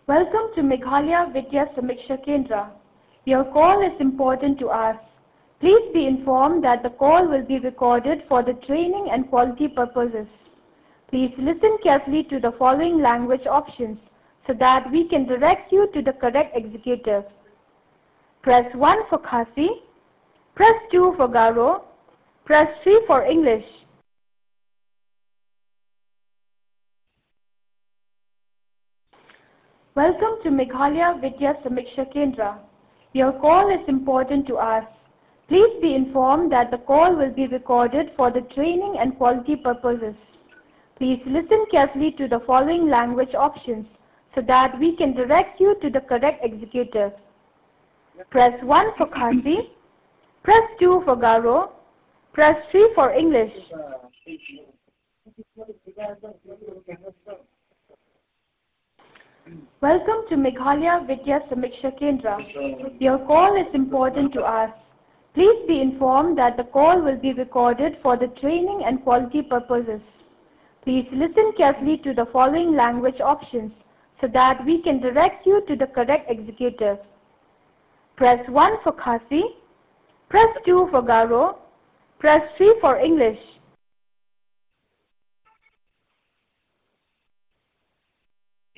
Welcome to Meghalaya Vidya Samiksha Kendra. Your call is important to us. Please be informed that the call will be recorded for the training and quality purposes. Please listen carefully to the following language options so that we can direct you to the correct executive. Press 1 for Khasi, press 2 for Garo, press 3 for English. Welcome to Meghalaya Vidya Samiksha Kendra. Your call is important to us. Please be informed that the call will be recorded for the training and quality purposes. Please listen carefully to the following language options so that we can direct you to the correct executive. Press 1 for Khasi, press 2 for Garo, press 3 for English. Welcome to Meghalaya Vidya Samiksha Kendra. Your call is important to us. Please be informed that the call will be recorded for the training and quality purposes. Please listen carefully to the following language options so that we can direct you to the correct executive. Press 1 for Khasi, press 2 for Garo, press 3 for English.